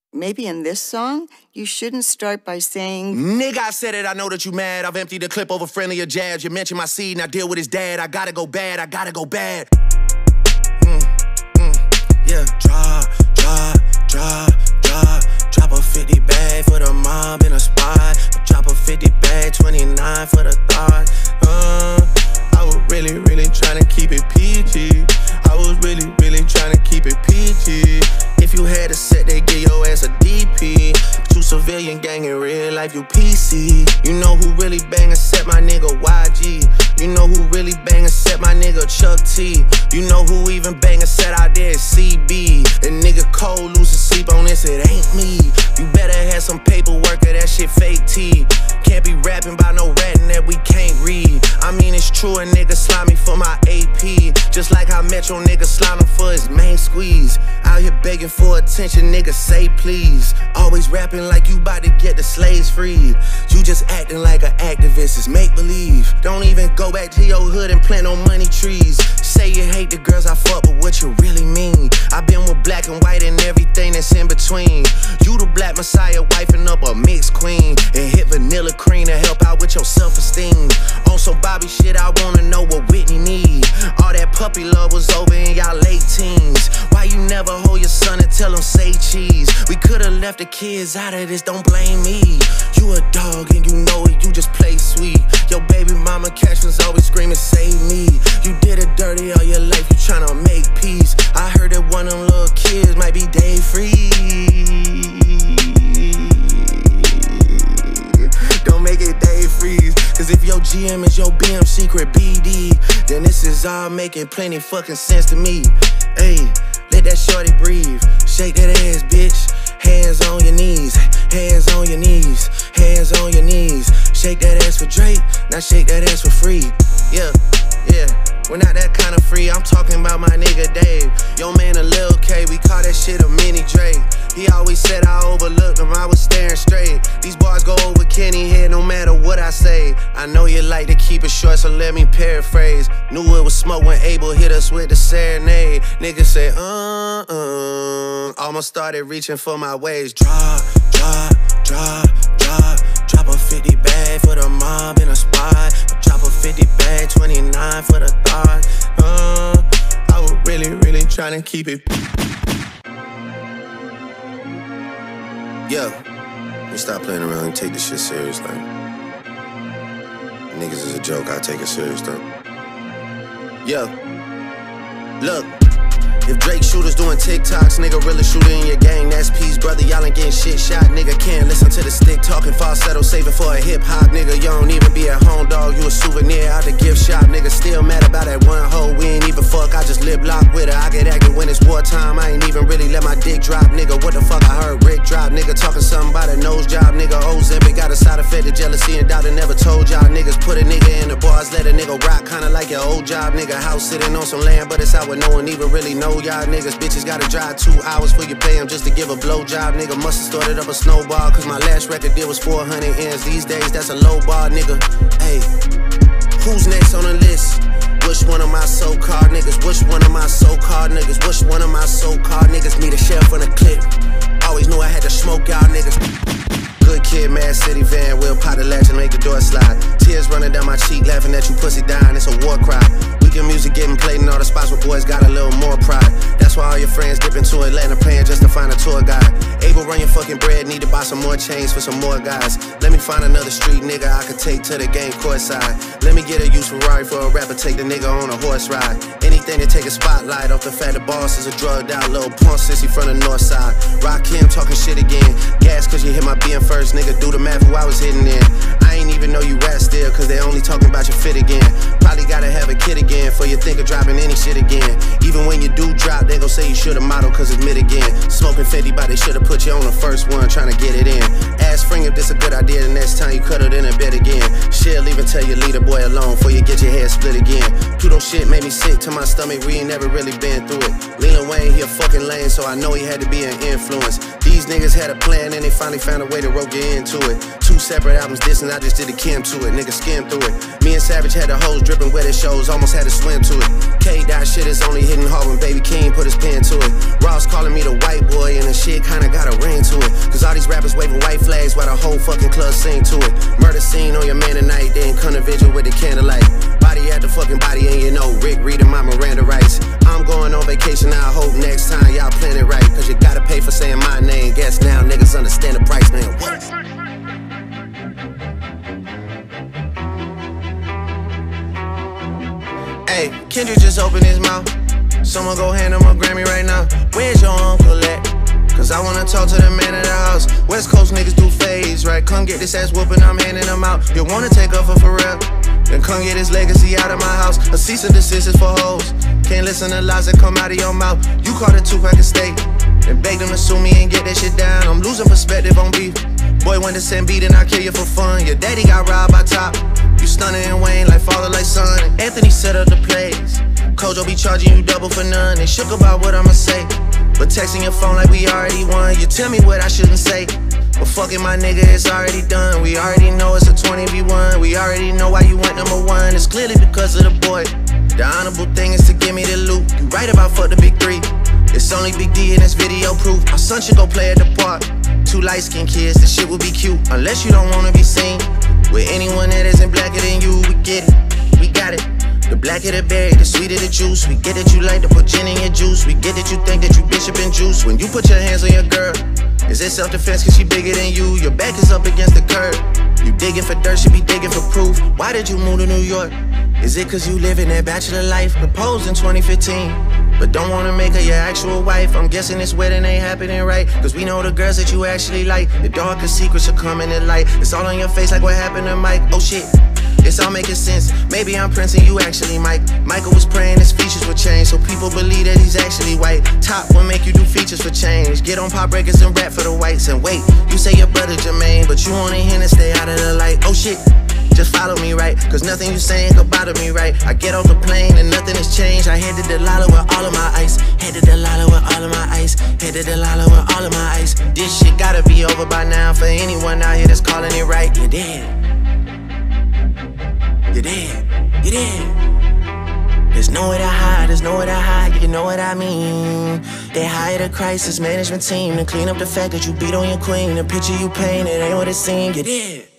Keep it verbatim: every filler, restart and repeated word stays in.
maybe in this song, you shouldn't start by saying, nigga, I said it, I know that you mad. I've emptied the clip over friendlier jabs. You mentioned my seed and I deal with his dad. I gotta go bad, I gotta go bad. Mm, mm, yeah, drop, drop, drop, drop. Drop a fifty bag for the mob in a spot. Drop a fifty bag, twenty-nine for the thought. Uh, I was really, really trying to keep it P G. I was really, really trying to keep it P G. If you had a set, they give your ass a D P. But you civilian gang in real life, you P C. You know who really bang except my nigga Y G. You know who really bang except my nigga Chuck T. You know who even bang except out there is C B. And nigga Cole losing sleep on this, it ain't me. You better have some paperwork or that shit fake T. Can't be rapping about no ratting that we can't read. I mean it's true, a nigga slime me for my A P. Just like how Metro nigga slime him for his main squeeze. Out here begging for attention, nigga say please. Always rapping like you bout to get the slaves freed. You just acting like an activist, it's make believe. Don't even go back to your hood and plant no money trees. Say you hate the girls I fuck, but what you really mean? I been with black and white and everything that's in between. You the black messiah wifing up a mixed queen. And hit vanilla cream to help out with your self-esteem. On some Bobby shit, I wanna know what Whitney need. All that puppy love was over in y'all late teens. Why you never hold your son and tell him say cheese? We could've left the kids out of this, don't blame me. You a dog and you know it, you just play sweet. Your baby mama cash was always screaming, save me. You did it dirty all your life, you tryna make peace. I heard that one of them little kids might be day free. Don't make it day freeze. Cause if your G M is your B M secret B D, then this is all making plenty fucking sense to me. Hey, let that shorty breathe. Shake that ass, bitch. Hands on your knees, hands on your knees, hands on your knees. Shake that ass for Drake, now shake that ass for free. Yeah, yeah, we're not that kind of free. I'm talking about my nigga Dave. Yo man a Lil K, we call that shit a mini Drake. He always said I overlooked him, I was staring straight. These bars go over Kenny head no matter what I say. I know you like to keep it short, so let me paraphrase. Knew it was smoke when Abel hit us with the serenade. Niggas say, uh-uh. Almost started reaching for my waist. Drop, drop, drop, drop. Drop a fifty bag for the mob in a spot. Drop a fifty bag, twenty-nine for the thought. Uh, I was really, really trying to keep it. Yeah, let me stop playing around and take this shit serious, like. Niggas is a joke, I take it serious though. Yeah, look. If Drake shooters doing TikToks, nigga really shooter in your gang, that's peace, brother. Y'all ain't getting shit shot, nigga. Can't listen to the stick talking falsetto, saving for a hip hop, nigga. You don't even be at home, dog. You a souvenir out the gift shop, nigga. Still mad about that one hoe. We ain't even fuck, I just lip lock with her. I get active when it's wartime. I ain't even really let my dick drop, nigga. What the fuck? I heard Rick drop, nigga. Talking something about a nose job, nigga. Ozempic got a side effect of jealousy and doubt. I never told y'all niggas. Put a nigga in the bars, let a nigga rock, kinda like your old job, nigga. House sitting on some land, but it's out where no one even really know y'all niggas. Bitches gotta drive two hours for you pay them just to give a blowjob, nigga. Musta started up a snowball, cause my last record deal was four hundred ends. These days, that's a low bar, nigga. Hey, who's next on the list? Which one of my so-called niggas? Which one of my so-called niggas? Which one of my so-called niggas need a sheriff on a clip? Always knew I had to smoke out niggas. Good kid, Mad City van, Will pot the latch and make the door slide. Tears running down my cheek, laughing at you pussy dying, it's a war cry. Weekend music getting played in all the spots where boys got a little more pride. That's why all your friends dip into Atlanta paying just to find a tour guide. Able run your fucking bread, need to buy some more chains for some more guys. Let me find another street nigga I could take to the game courtside. Let me get a used Ferrari for a rapper, take the nigga on a horse ride. Anything to take a spotlight off the fact the boss is a drugged out little punk sissy from the north side. Rock him talking shit again. Gas cause you hit my B M first, nigga. Do the math who I was hitting in. I ain't even know you rap still, cause they only talking about your fit again. Probably gotta have a kid again for you think of dropping any shit again. Even when you do drop, they gon' say you should've modeled cause it's mid again. Smoking fifty, but they should've put you on the first one, trying to get it in. Ask Spring if this a good idea, the next time you cut it in a bed again. Shit, leave and tell your leader boy alone before you get your head split again. Pluto shit made me sick to my stomach, we ain't never really been through it. Lil Wayne, he a fucking lame, so I know he had to be an influence. These niggas had a plan and they finally found a way to rope you into it. Two separate albums dissing, I just did a Kim to it, nigga skim through it. Me and Savage had the hoes dripping wet at shows, almost had to swim to it. K-Dot shit is only hitting hard when Baby King put his pen to it. Ross calling me the white boy and the shit kinda got a ring to it. these rappers waving white flags while the whole fucking club sing to it. Murder scene on your man tonight, then come to vigil with the candlelight. Body at the fucking body, and you know Rick reading my Miranda rights. I'm going on vacation, I hope next time y'all plan it right. Cause you gotta pay for saying my name. Guess now niggas understand the price, man. What? Hey, Kendrick just opened his mouth. Someone go hand him a Grammy right now. Where's your uncle at? Cause I wanna talk to the man of the house. West Coast niggas do phase, right? Come get this ass whooping, I'm handing them out. You wanna take off for real? Then come get his legacy out of my house. A cease and desist is for hoes. Can't listen to lies that come out of your mouth. You caught a two-pack of steak and beg them to sue me and get that shit down. I'm losing perspective on beef. Boy, when the send beat and I kill you for fun. Your daddy got robbed by Top. You stunning and Wayne like father, like son. And Anthony set up the plays. Kojo be charging you double for none. They shook about what I'ma say, but texting your phone like we already won. You tell me what I shouldn't say, but fucking my nigga, it's already done. We already know it's a twenty v one. We already know why you went number one. It's clearly because of the boy. The honorable thing is to give me the loot. You right about fuck the big three. It's only Big D and it's video proof. My son should go play at the park. Two light-skinned kids, this shit would be cute. Unless you don't wanna be seen with anyone that isn't blacker than you. We get it, we got it. The blacker the berry, the sweeter the juice. We get that you like to put gin in your juice. We get that you think that you bishop and juice. When you put your hands on your girl, is it self-defense cause she bigger than you? Your back is up against the curb. You digging for dirt, she be digging for proof. Why did you move to New York? Is it cause you living that bachelor life? Proposed in twenty fifteen, but don't wanna make her your actual wife. I'm guessing this wedding ain't happening right, cause we know the girls that you actually like. The darkest secrets are coming to light. It's all on your face like what happened to Mike. Oh shit, it's all making sense. Maybe I'm Prince and you actually Mike. Michael was praying his features would change, so people believe that he's actually white. Top will make you do features for change. Get on Pop Breakers and rap for the whites. And wait, you say your brother Jermaine, but you only here to stay out of the light. Oh shit, just follow me right, cause nothing you saying could bother me right. I get off the plane and nothing has changed. I head to Delilah with all of my ice. Head to Delilah with all of my ice. Head to Delilah with all of my ice. This shit gotta be over by now for anyone out here that's calling it right. You're dead. You're dead. You're dead. There's nowhere to hide, there's nowhere to hide, you know what I mean. They hired a crisis management team to clean up the fact that you beat on your queen. The picture you painted ain't what it seemed. You're dead.